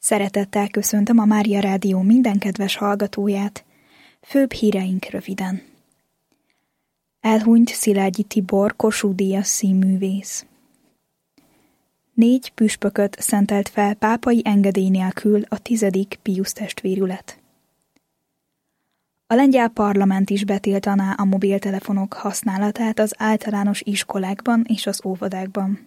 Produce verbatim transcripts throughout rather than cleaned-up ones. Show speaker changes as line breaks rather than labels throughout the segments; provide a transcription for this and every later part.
Szeretettel köszöntöm a Mária Rádió minden kedves hallgatóját. Főbb híreink röviden. Elhunyt Szilágyi Tibor Kossuth-díjas színművész. Négy püspököt szentelt fel pápai engedély nélkül a tizedik Piusz testvérület. A lengyel parlament is betiltaná a mobiltelefonok használatát az általános iskolákban és az óvodákban.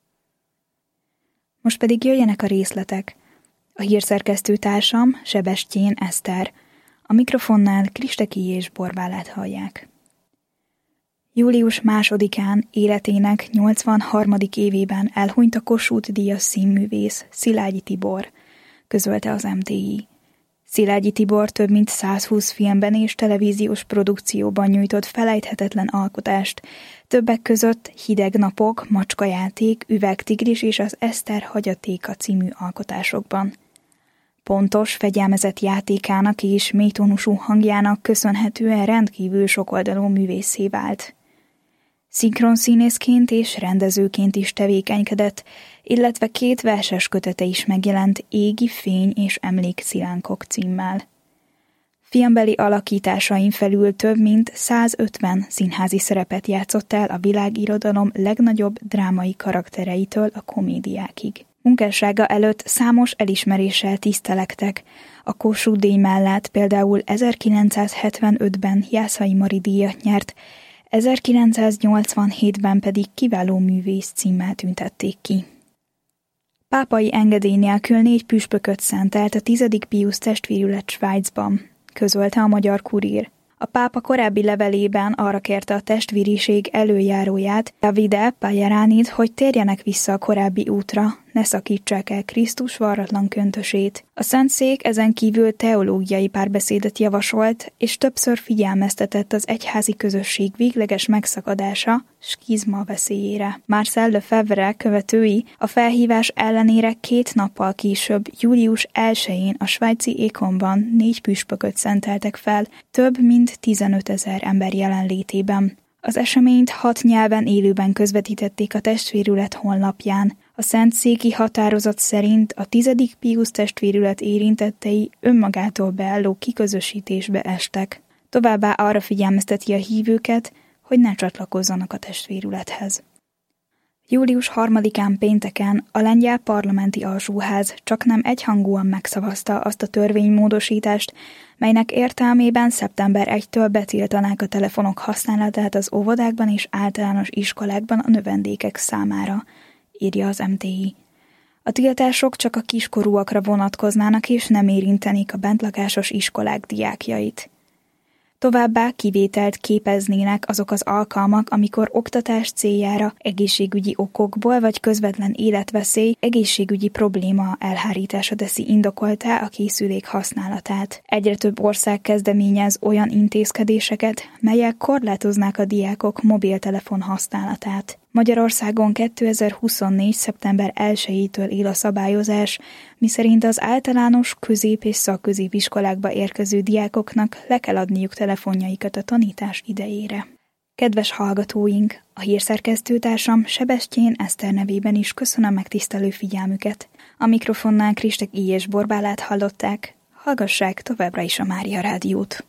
Most pedig jöjjenek a részletek. A hírszerkesztő társam Sebestyén Eszter, a mikrofonnál Kristeki és Borbálát hallják. Július másodikán életének nyolcvanharmadik évében elhunyt a Kossuth-díjas színművész Szilágyi Tibor, közölte az em té i. Szilágyi Tibor több mint százhúsz filmben és televíziós produkcióban nyújtott felejthetetlen alkotást, többek között Hideg napok, Macskajáték, Üvegtigris és az Eszter hagyatéka című alkotásokban. Pontos, fegyelmezett játékának és mélytónusú hangjának köszönhetően rendkívül sokoldalú művésszé vált. Szinkronszínészként és rendezőként is tevékenykedett, illetve két verses kötete is megjelent, Égi fény és Emlékszilánkok címmel. Filmbeli alakításain felül több mint százötven színházi szerepet játszott el a világirodalom legnagyobb drámai karaktereitől a komédiákig. Munkássága előtt számos elismeréssel tisztelektek. A Kossuth-díj mellett például ezerkilencszázhetvenötben Jászai Mari díjat nyert, ezerkilencszáznyolcvanhétben pedig kiváló művész címmel tüntették ki. Pápai engedély nélkül négy püspököt szentelt a tizedik Piusz testvérület Svájcban, közölte a Magyar Kurír. A pápa korábbi levelében arra kérte a testvériség előjáróját, Davide Pajaránit, hogy térjenek vissza a korábbi útra, ne szakítsák el Krisztus varratlan köntösét. A Szentszék ezen kívül teológiai párbeszédet javasolt, és többször figyelmeztetett az egyházi közösség végleges megszakadása, skizma veszélyére. Marcel Lefebvre követői a felhívás ellenére két nappal később, július elsején a svájci Éconban négy püspököt szenteltek fel, több mint tizenötezer ember jelenlétében. Az eseményt hat nyelven élőben közvetítették a testvérület honlapján. A szentszéki határozat szerint a tizedik Piusz testvérület érintettei önmagától beálló kiközösítésbe estek. Továbbá arra figyelmezteti a hívőket, hogy ne csatlakozzanak a testvérülethez. Július harmadikán pénteken a lengyel parlamenti alsóház csaknem egyhangúan megszavazta azt a törvénymódosítást, melynek értelmében szeptember elsejétől betiltanák a telefonok használatát az óvodákban és általános iskolákban a növendékek számára, írja az em té i. A tiltások csak a kiskorúakra vonatkoznának és nem érintenék a bentlakásos iskolák diákjait. Továbbá kivételt képeznének azok az alkalmak, amikor oktatás céljára egészségügyi okokból vagy közvetlen életveszély, egészségügyi probléma elhárítása teszi indokoltá a készülék használatát. Egyre több ország kezdeményez olyan intézkedéseket, melyek korlátoznák a diákok mobiltelefon használatát. Magyarországon kétezer-huszonnégy. szeptember elsejétől él a szabályozás, miszerint az általános, közép- és szakközépiskolákba érkező diákoknak le kell adniuk telefonjaikat a tanítás idejére. Kedves hallgatóink, a hírszerkesztőtársam Sebestyén Eszter nevében is köszönöm megtisztelő figyelmüket. A mikrofonnál Kristeki és Borbálát hallották, hallgassák továbbra is a Mária Rádiót.